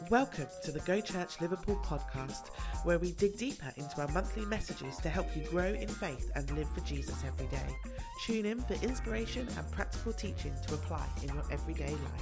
Welcome to the Go Church Liverpool podcast, where we dig deeper into our monthly messages to help you grow in faith and live for Jesus every day. Tune in for inspiration and practical teaching to apply in your everyday life.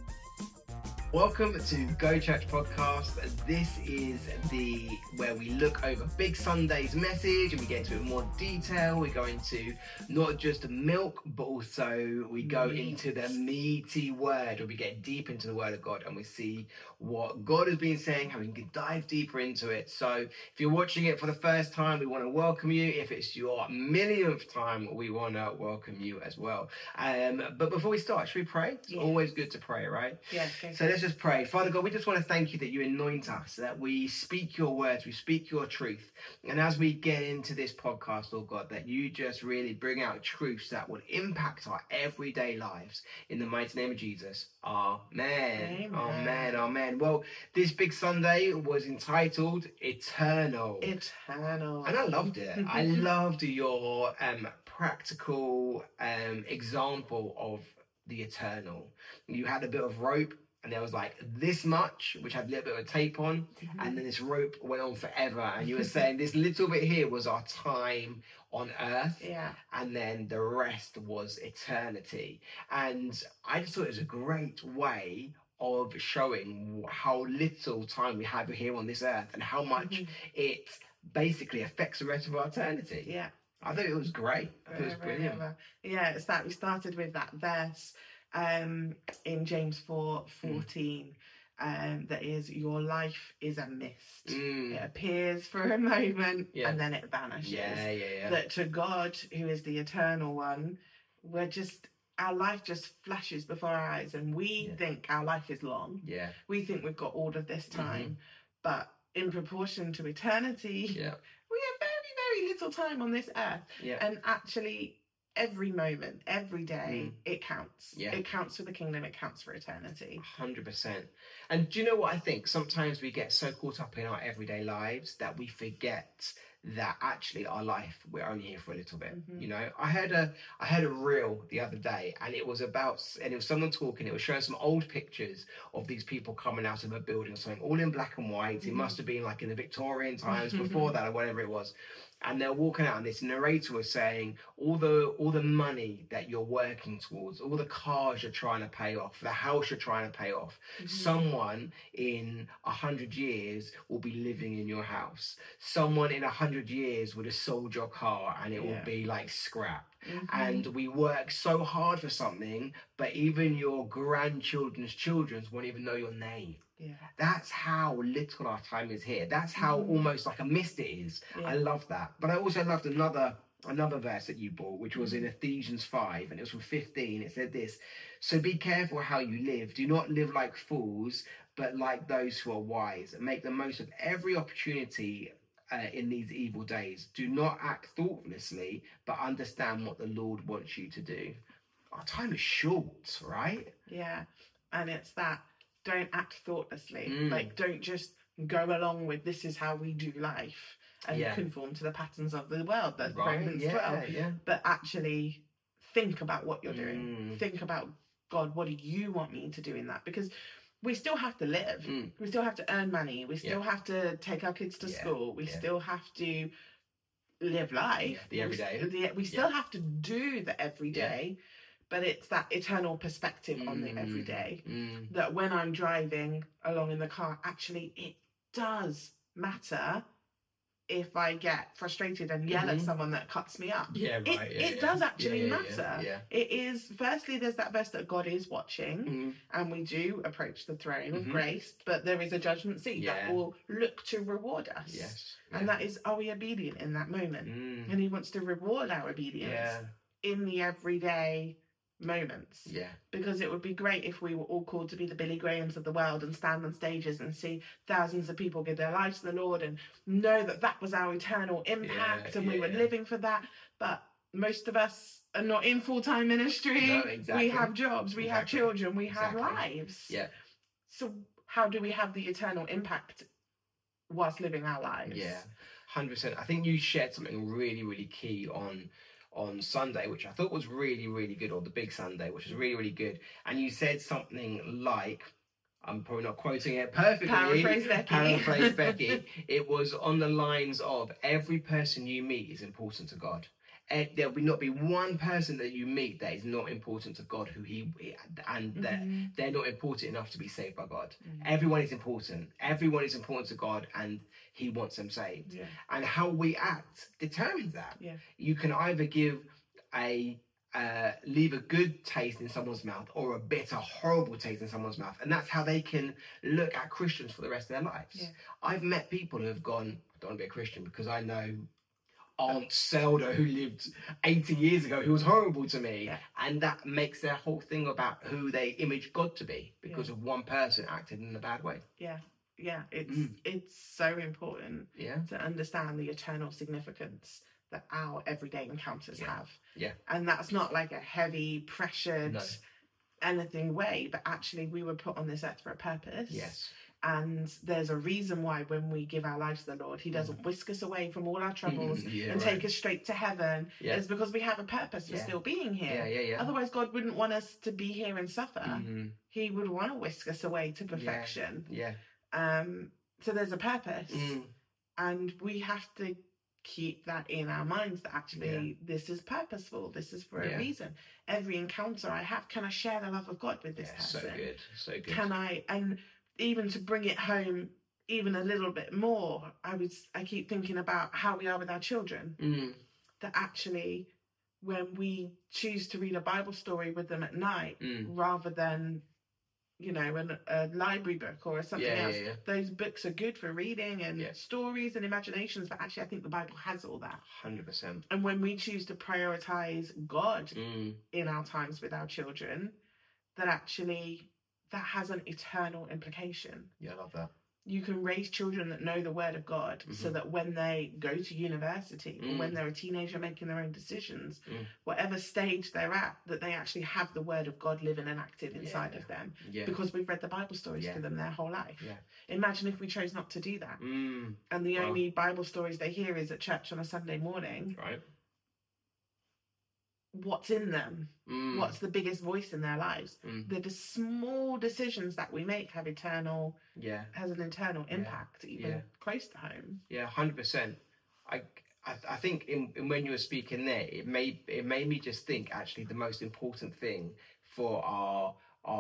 Welcome to Go Church Podcast. This is where we look over Big Sunday's message and we get into it in more detail. We go into not just milk, but also we go into the meaty word, where we get deep into the word of God and we see what God has been saying, how we can dive deeper into it. So if you're watching it for the first time, we want to welcome you. If it's your millionth time, we want to welcome you as well. But before we start, should we pray? It's always good to pray, right? Yeah. Okay. So let's just pray. Father God, we just want to thank you that you anoint us, that we speak your words, we speak your truth. And as we get into this podcast, Lord God, that you just really bring out truths that would impact our everyday lives. In the mighty name of Jesus. Amen. Amen. Amen. Well, this Big Sunday was entitled Eternal. Eternal. And I loved it. I loved your practical example of the eternal. You had a bit of rope, and there was like this much, which had a little bit of tape on, and then this rope went on forever. And you were saying this little bit here was our time on earth, and then the rest was eternity. And I just thought it was a great way of showing how little time we have here on this earth and how much it basically affects the rest of our eternity. Yeah. I thought it was great. I thought it was brilliant. Yeah, it's that we started with that verse in James 4:14, that is, your life is a mist. It appears for a moment and then it vanishes. That to God, who is the eternal one, our life just flashes before our eyes, and we think our life is long. We think we've got all of this time, but in proportion to eternity, we have very, very little time on this earth. And actually, every moment, every day, it counts. It counts for the kingdom, it counts for eternity. 100%. And do you know what I think? Sometimes we get so caught up in our everyday lives that we forget that actually our life, we're only here for a little bit. You know, I heard a reel the other day, and it was someone talking. It was showing some old pictures of these people coming out of a building, something all in black and white. It must have been like in the Victorian times before that, or whatever it was. And they're walking out, and this narrator was saying all the money that you're working towards, all the cars you're trying to pay off, the house you're trying to pay off, someone in 100 years will be living in your house. Someone in 100 years would have sold your car, and it will be like scrap. And we work so hard for something, but even your grandchildren's children won't even know your name. That's how little our time is here. That's how almost like a mist it is. I love that. But I also loved another verse that you brought, which was in Ephesians 5, and it was from 15. It said this: so be careful how you live. Do not live like fools, but like those who are wise, and make the most of every opportunity in these evil days. Do not act thoughtlessly, but understand what the Lord wants you to do. Our time is short, right? Yeah. And it's that, don't act thoughtlessly. Like, don't just go along with this is how we do life and conform to the patterns of the world. That's Romans 12. But actually think about what you're doing. Think about, God, what do you want me to do in that? Because we still have to live. We still have to earn money. We still have to take our kids to school. We still have to live life. The everyday. We still have to do the everyday. But it's that eternal perspective on the everyday. That when I'm driving along in the car, actually it does matter if I get frustrated and yell at someone that cuts me up. It does actually matter. It is, firstly, there's that verse that God is watching, and we do approach the throne of grace, but there is a judgment seat that will look to reward us. And that is, are we obedient in that moment? And he wants to reward our obedience in the everyday moments. Because it would be great if we were all called to be the Billy Grahams of the world and stand on stages and see thousands of people give their lives to the Lord and know that that was our eternal impact and we were living for that. But most of us are not in full-time ministry. No, exactly. We have jobs, we have children, we have lives. So how do we have the eternal impact whilst living our lives? 100%. I think you shared something really, really key on Sunday, which I thought was really, really good, or the Big Sunday, which was really, really good. And you said something like, I'm probably not quoting it perfectly. Paraphrase Becky. It was on the lines of, every person you meet is important to God. And there will not be one person that you meet that is not important to God, that they're not important enough to be saved by God. Everyone is important. Everyone is important to God, and He wants them saved. Yeah. And how we act determines that. Yeah. You can either leave a good taste in someone's mouth, or a bitter, horrible taste in someone's mouth, and that's how they can look at Christians for the rest of their lives. Yeah. I've met people who have gone, I don't want to be a Christian because I know Aunt Zelda who lived 80 years ago who was horrible to me. Yeah. And that makes their whole thing about who they image God to be because of one person acting in a bad way. Yeah. It's so important to understand the eternal significance that our everyday encounters have. Yeah. And that's not like a heavy, pressured anything way, but actually we were put on this earth for a purpose. Yes. And there's a reason why when we give our lives to the Lord, He doesn't whisk us away from all our troubles and take us straight to heaven. Yeah. It's because we have a purpose for still being here. Yeah. Otherwise, God wouldn't want us to be here and suffer. He would want to whisk us away to perfection. Yeah. So there's a purpose. And we have to keep that in our minds, that actually this is purposeful. This is for a reason. Every encounter I have, can I share the love of God with this person? So good. Can I, and even to bring it home even a little bit more, I keep thinking about how we are with our children. That actually, when we choose to read a Bible story with them at night, rather than, a library book or something else, those books are good for reading and stories and imaginations, but actually I think the Bible has all that. 100%. And when we choose to prioritize God in our times with our children, that actually that has an eternal implication. Yeah, I love that. You can raise children that know the Word of God so that when they go to university or when they're a teenager making their own decisions, whatever stage they're at, that they actually have the Word of God living and active inside of them because we've read the Bible stories to them their whole life. Yeah. Imagine if we chose not to do that. And the only Bible stories they hear is at church on a Sunday morning. Right. What's in them? What's the biggest voice in their lives? The small decisions that we make have has an internal impact, even close to home. Yeah, 100%. I think in when you were speaking there, it made me just think actually the most important thing for our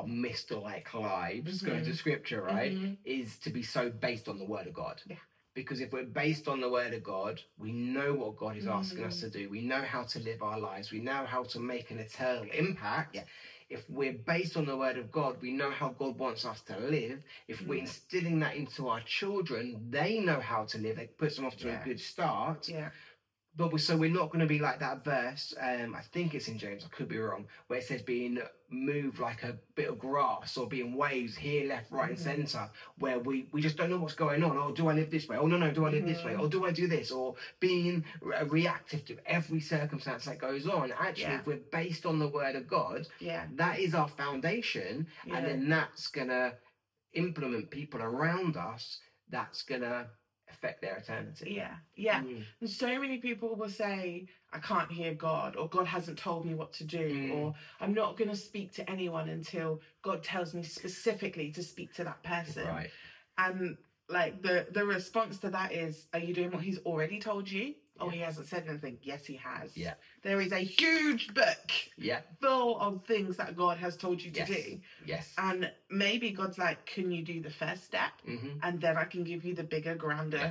Mr. lives, going to Scripture, right, is to be so based on the Word of God. Yeah. Because if we're based on the Word of God, we know what God is asking us to do. We know how to live our lives. We know how to make an eternal impact. Yeah. If we're based on the Word of God, we know how God wants us to live. If we're instilling that into our children, they know how to live. It puts them off to a good start. Yeah. But we're not going to be like that verse, I think it's in James, I could be wrong, where it says being moved like a bit of grass or being waves here, left, right and centre, where we just don't know what's going on. Oh, do I live this way? Oh, no, do I live this way? Or do I do this? Or being reactive to every circumstance that goes on. Actually, if we're based on the Word of God, that is our foundation. And then that's going to implement people around us. That's going to affect their eternity. And so many people will say, I can't hear God, or God hasn't told me what to do, or I'm not going to speak to anyone until God tells me specifically to speak to that person. Right. And like the response to that is, are you doing what He's already told you? Oh, He hasn't said anything. Yes, He has. Yeah. There is a huge book full of things that God has told you to do. Yes. And maybe God's like, can you do the first step? And then I can give you the bigger, grander,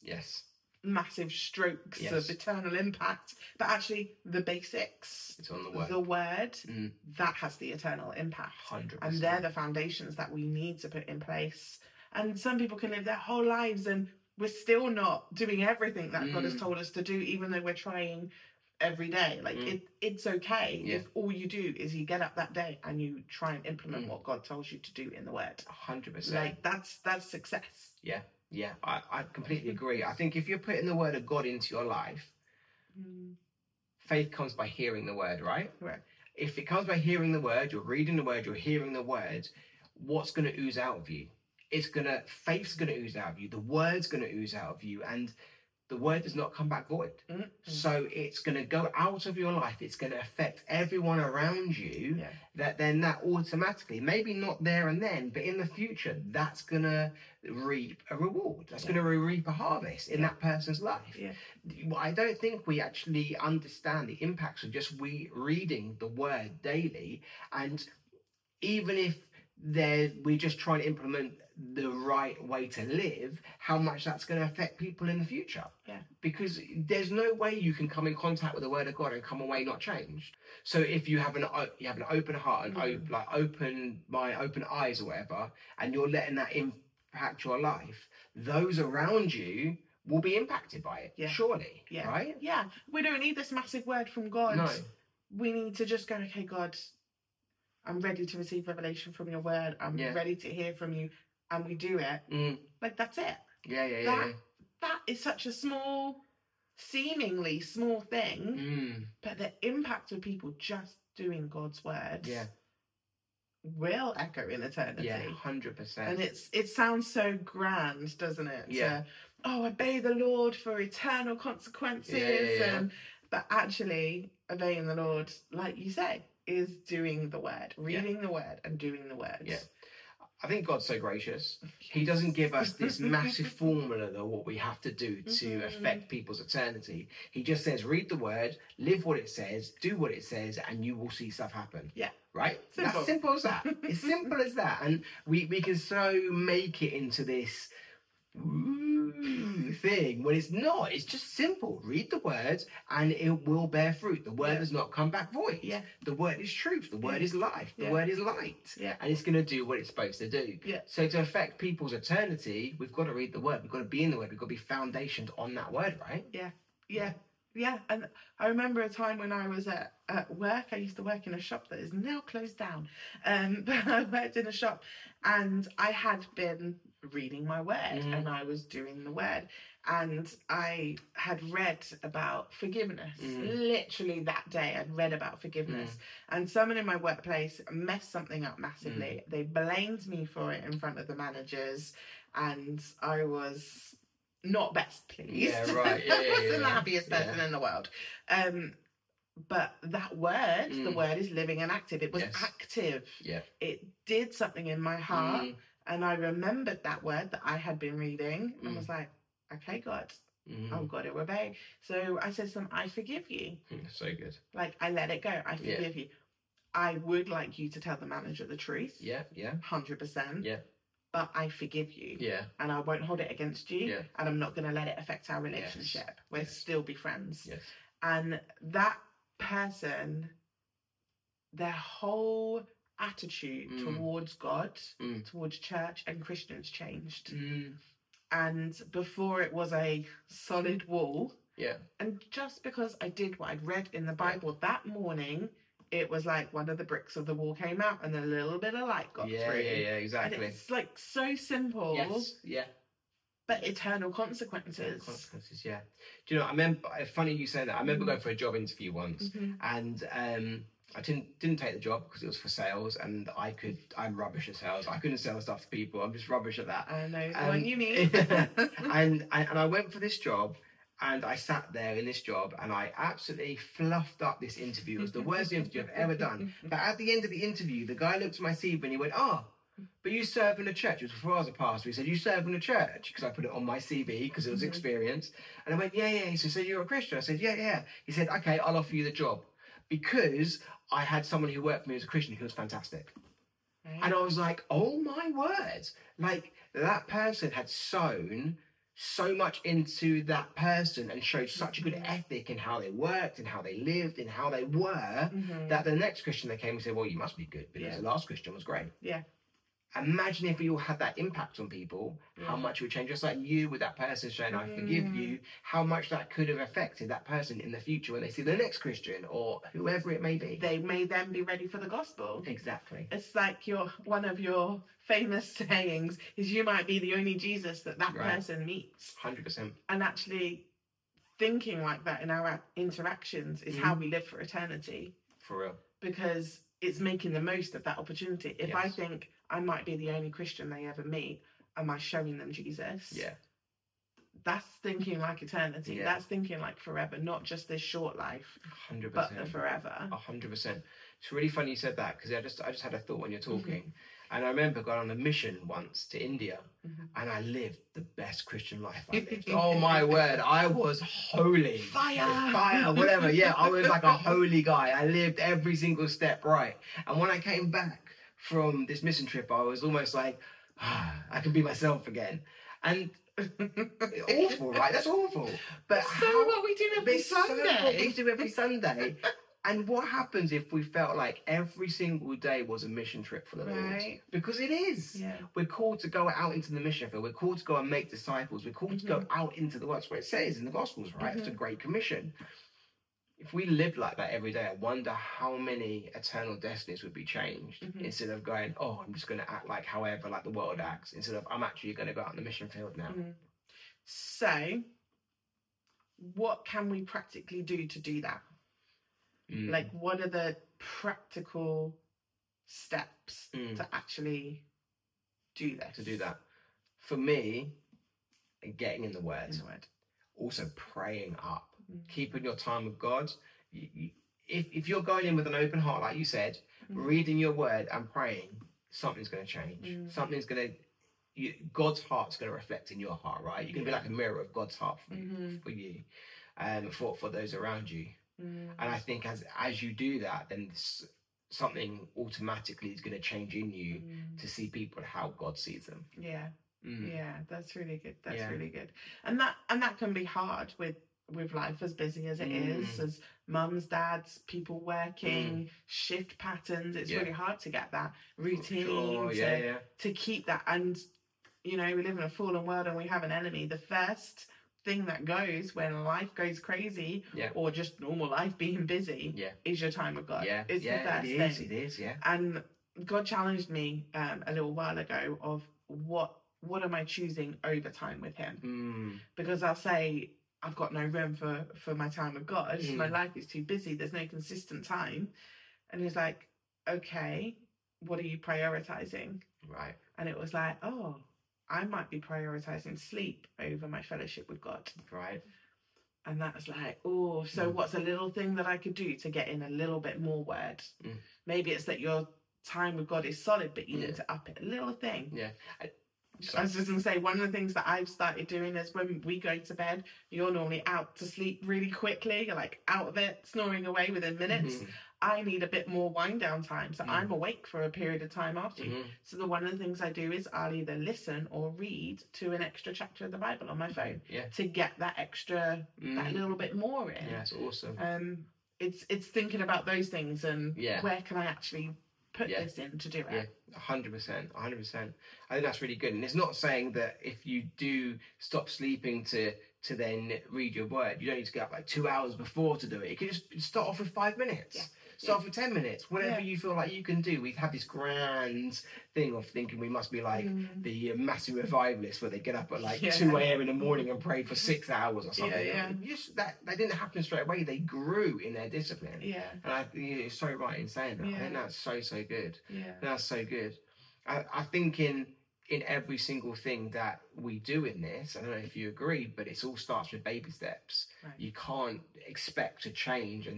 massive strokes of eternal impact. But actually, the basics, it's on the Word. The Word, that has the eternal impact. 100%. And they're the foundations that we need to put in place. And some people can live their whole lives and we're still not doing everything that God has told us to do, even though we're trying every day. Like it's okay if all you do is you get up that day and you try and implement what God tells you to do in the Word. 100%. Like that's success. Yeah, I completely agree. I think if you're putting the Word of God into your life, faith comes by hearing the Word, right? Right. If it comes by hearing the Word, you're reading the Word, you're hearing the Word, what's going to ooze out of you? Faith's going to ooze out of you. The Word's going to ooze out of you. And the word does not come back void. Mm-hmm. So it's going to go out of your life. It's going to affect everyone around you. That automatically, maybe not there and then, but in the future, that's going to reap a reward. That's going to reap a harvest in that person's life. I don't think we actually understand the impacts of just reading the word daily. And even if we're just trying to implement the right way to live, how much that's going to affect people in the future. Because there's no way you can come in contact with the word of God and come away not changed. So if you have an open heart and open eyes or whatever, and you're letting that impact your life, those around you will be impacted by it. Surely. Right? We don't need this massive word from God. No. We need to just go, okay, God, I'm ready to receive revelation from your word. I'm ready to hear from you. And we do it. Like, that's it. That is such a seemingly small thing, but the impact of people just doing God's word will echo in eternity. 100%. And it sounds so grand, doesn't it? Obey the Lord for eternal consequences. But actually, obeying the Lord, like you say, is doing the word, reading the word and doing the word. I think God's so gracious. He doesn't give us this massive formula of what we have to do to affect people's eternity. He just says, read the word, live what it says, do what it says, and you will see stuff happen. Right? Simple. That's simple as that. It's simple as that. And we can so make it into this thing when it's not. It's just simple. Read the word and it will bear fruit. The word does not come back void. The word is truth. The word is life. The word is light. And it's going to do what it's supposed to do. So to affect people's eternity, we've got to read the word. We've got to be in the word. We've got to be foundationed on that word, right? Yeah, and I remember a time when I was at work. I used to work in a shop that is now closed down. But I worked in a shop and I had been reading my word and I was doing the word. And I had read about forgiveness. Literally that day, I'd read about forgiveness. And someone in my workplace messed something up massively. They blamed me for it in front of the managers. And I was not best pleased. I wasn't the happiest person in the world. But that word, the word is living and active. It was active. It did something in my heart. And I remembered that word that I had been reading and was like, okay, God, I've got to obey. So I said to them, I forgive you. So good. Like, I let it go. I forgive you. I would like you to tell the manager the truth. 100%. But I forgive you. And I won't hold it against you. And I'm not going to let it affect our relationship. We'll still be friends. And that person, their whole attitude towards God, towards church and Christians changed. And before it was a solid wall. And just because I did what I'd read in the Bible that morning, it was like one of the bricks of the wall came out and a little bit of light got through. Exactly. And it's like so simple. But eternal consequences. Do you know, I remember, funny you say that, I remember going for a job interview once and I didn't take the job because it was for sales and I'm rubbish at sales. I couldn't sell stuff to people. I'm just rubbish at that. I know what you mean. and I went for this job and I sat there in this job and I absolutely fluffed up this interview. It was the worst interview I've ever done. But at the end of the interview, the guy looked at my CV and he went, but you serve in a church. It was before I was a pastor. He said, you serve in a church? Because I put it on my CV because it was experience. And I went, yeah. He said, so you're a Christian? I said, yeah. He said, okay, I'll offer you the job. Because I had someone who worked for me as a Christian who was fantastic. And I was like, oh my word. Like, that person had sown so much into that person and showed such a good ethic in how they worked and how they lived and how they were that the next Christian that came and said, well, you must be good because the last Christian was great. Imagine if we all had that impact on people, how much it would change. Just like you with that person saying, I forgive you, how much that could have affected that person in the future when they see the next Christian or whoever it may be. They may then be ready for the gospel. Exactly. It's like one of your famous sayings is you might be the only Jesus that person meets. 100%. And actually thinking like that in our interactions is how we live for eternity. For real. Because it's making the most of that opportunity. If I think I might be the only Christian they ever meet, am I showing them Jesus? that's thinking like eternity. That's thinking like forever, not just this short life, 100%. but the forever. 100%. It's really funny you said that, because I just had a thought when you're talking. And I remember going on a mission once to India, and I lived the best Christian life I lived. Oh my word, I was holy. Fire, whatever. Yeah, I was like a holy guy. I lived every single step right. And when I came back from this mission trip, I was almost like, I can be myself again. And awful, right? That's awful. But what we do every Sunday. What we do every Sunday. And what happens if we felt like every single day was a mission trip for the Lord? Because it is. Yeah. We're called to go out into the mission field. We're called to go and make disciples. We're called to go out into the world. That's what it says in the Gospels, right? It's a great commission. If we lived like that every day, I wonder how many eternal destinies would be changed, instead of going, oh, I'm just going to act like however, like the world acts, instead of I'm actually going to go out in the mission field now. So, what can we practically do to do that? Like, what are the practical steps to actually do this? To do that. For me, getting in the Word. Also praying up. Keeping your time with God. If you're going in with an open heart, like you said, reading your Word and praying, something's going to change. Something's going to... God's heart's going to reflect in your heart, right? You're going to be like a mirror of God's heart for you, for those around you. And I think as you do that, then something automatically is going to change in you to see people how God sees them. Yeah, that's really good. That's really good. And that can be hard with life as busy as it is, as mums, dads, people working, shift patterns. It's really hard to get that routine, to keep that. And we live in a fallen world and we have an enemy. The first thing that goes when life goes crazy, or just normal life being busy, is your time with God. It's the first thing. It is. And God challenged me a little while ago of what am I choosing over time with Him? Because I'll say I've got no room for my time with God. My life is too busy. There's no consistent time. And He's like, okay, what are you prioritizing? Right. And it was like, oh, I might be prioritizing sleep over my fellowship with God. Right. And that's like, oh, so what's a little thing that I could do to get in a little bit more word? Maybe it's that your time with God is solid, but you need to up it. A little thing. Yeah. I was just going to say, one of the things that I've started doing is when we go to bed, you're normally out to sleep really quickly. You're like out of it, snoring away within minutes. I need a bit more wind down time. So I'm awake for a period of time after you. So one of the things I do is I'll either listen or read to an extra chapter of the Bible on my phone to get that extra, that little bit more in. Yeah, that's awesome. It's thinking about those things and where can I actually put this in to do it. Yeah, 100%. I think that's really good. And it's not saying that if you do stop sleeping to then read your word, you don't need to get up like 2 hours before to do it. You can just start off with 5 minutes. Start with 10 minutes, whatever you feel like you can do. We've had this grand thing of thinking we must be like the massive revivalists where they get up at like 2 a.m. in the morning and pray for 6 hours or something. That didn't happen straight away. They grew in their discipline. And you're so right in saying that. I think that's so good. That's so good. I think in every single thing that we do in this, I don't know if you agree, but it all starts with baby steps. Right. You can't expect to change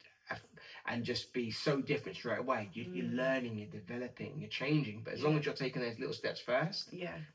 and just be so different straight away. You're learning, you're developing, you're changing. But as long as you're taking those little steps first,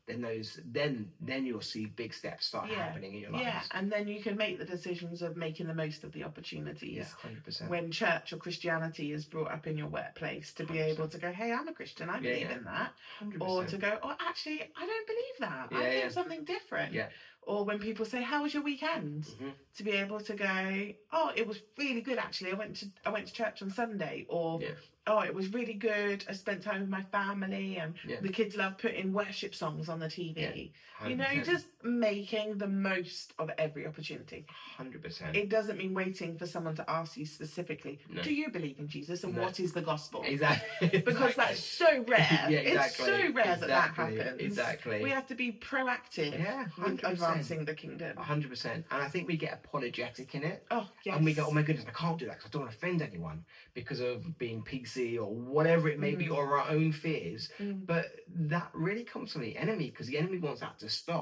then you'll see big steps start happening in your life. Yeah, and then you can make the decisions of making the most of the opportunities. Yeah, 100%. When church or Christianity is brought up in your workplace, to be 100%. Able to go, hey, I'm a Christian, I believe in that. 100%. Or to go, oh, actually, I don't believe that. I think something different. Yeah. Or when people say, how was your weekend? To be able to go, oh, it was really good actually. I went to church on Sunday. Or, oh, it was really good. I spent time with my family and the kids love putting worship songs on the TV. Just making the most of every opportunity. 100%. It doesn't mean waiting for someone to ask you specifically, do you believe in Jesus and what is the gospel? Exactly. Because that's so rare. It's so rare that happens. Exactly. We have to be proactive with advancing the kingdom. 100%. And I think we get apologetic in it. Oh, yes. And we go, oh my goodness, I can't do that because I don't want to offend anyone because of being PC or whatever it may be, or our own fears. But that really comes from the enemy, because the enemy wants that to stop.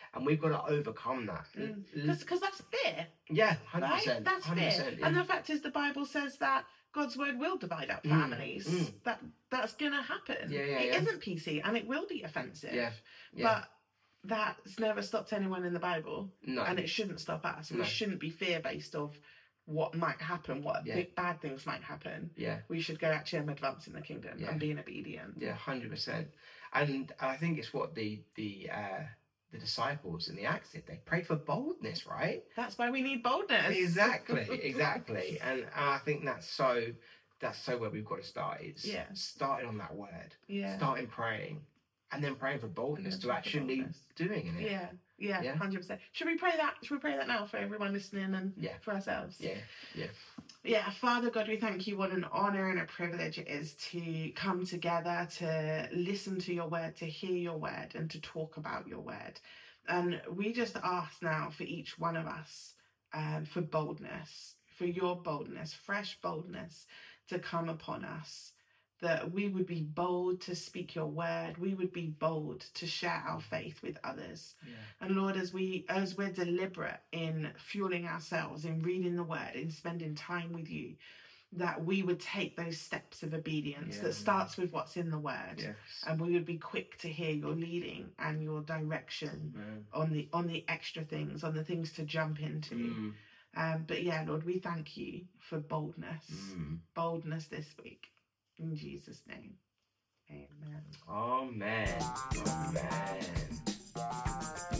and we've got to overcome that. Because that's fear. Yeah, 100%. Right? That's 100%, fear. yeah. And the fact is, the Bible says that God's word will divide up families. That's gonna happen. It isn't PC, and it will be offensive. But that's never stopped anyone in the Bible. No. And it shouldn't stop us. No. We shouldn't be fear-based of what might happen, what big bad things might happen. We should go, actually, I'm advancing the kingdom and being obedient. Yeah, 100%. And I think it's what the disciples in the Acts did. They prayed for boldness, right? That's why we need boldness. Exactly. And I think that's so where we've got to start. It's starting on that word. Starting praying. And then praying for boldness to actually doing it. Yeah, 100%. Should we pray that? Should we pray that now for everyone listening and for ourselves? Yeah, Father God, we thank you. What an honour and a privilege it is to come together, to listen to your word, to hear your word, and to talk about your word. And we just ask now for each one of us for boldness, for your boldness, fresh boldness to come upon us. That we would be bold to speak your word. We would be bold to share our faith with others. And Lord, as we're deliberate in fueling ourselves, in reading the word, in spending time with you, that we would take those steps of obedience that starts with what's in the word. And we would be quick to hear your leading and your direction on the extra things, on the things to jump into. But yeah, Lord, we thank you for boldness. Boldness this week. In Jesus' name, amen. Amen. Amen.